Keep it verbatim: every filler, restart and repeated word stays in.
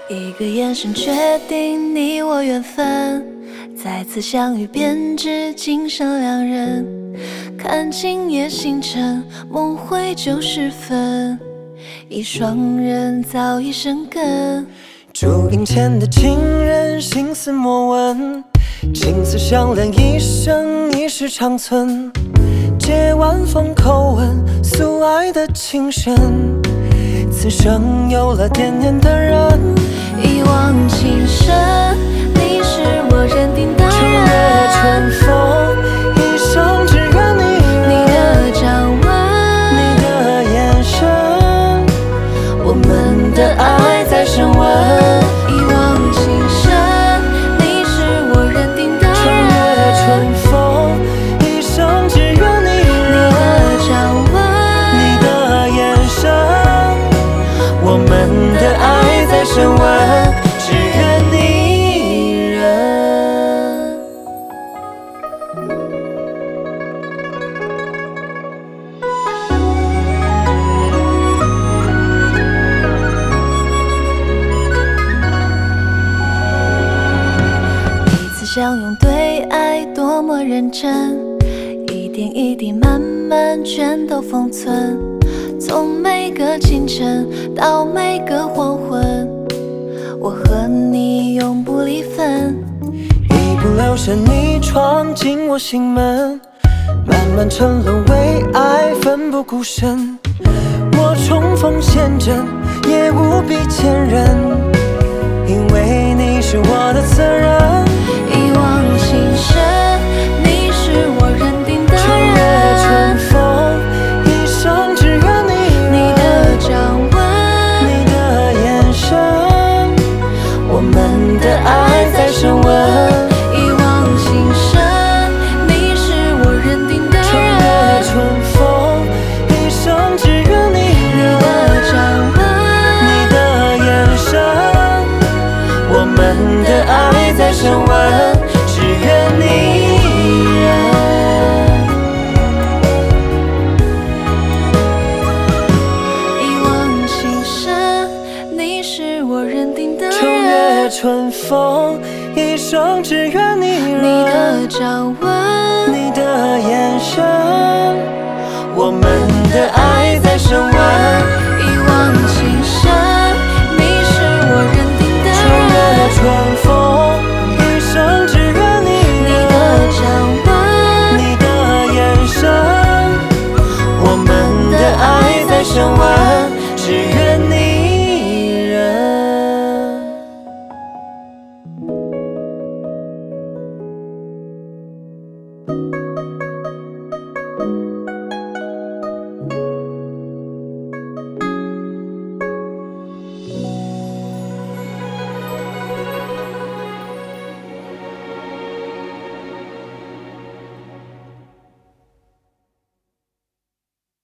一个眼神决定你我缘分，再次相遇便知今生两人。看今夜星辰，梦回旧时分，一双人早已生根。 竹林前的情人，心思莫问，青丝相恋一生，一世长存。借晚风口吻，诉爱的情深，此生有了惦念的人。 一往情深，你是我认定的人。 秋月春风，一生只愿你人。 你的掌纹， 你的眼神， 我们的爱在升温。一往情深，你是我认定的人。 秋月春风，一生只愿你人。 你的掌纹， 你的眼神，我们的爱在升温，只愿你人。 彼此相拥对爱多么认真，一点一滴慢慢全都封存。从每个清晨到每个黄昏，我和你永不离分。 一不留神你闯进我心门，漫漫沉沦为爱奋不顾身。我冲锋陷阵也无比坚韧，因为你是我的责任。 一往情深，你是我认定的秋月春人。 风，一生只愿你人。 你的掌纹， 你的眼神， 我们的爱在升温。一往情深，你是我认定的秋月人。 春风，一生只愿你你人。 的掌纹， 你的眼神，我们的爱在升温，只愿你人。 一往情深，你是我认定的秋月人。 春风，一生只愿你人。 你的掌纹， 你的眼神，我们的爱在升温。 一往情深，你是我认定的秋月人。 春风，一生只愿你人。 你的掌纹， 你的眼神，我们的爱在升温，只愿你人。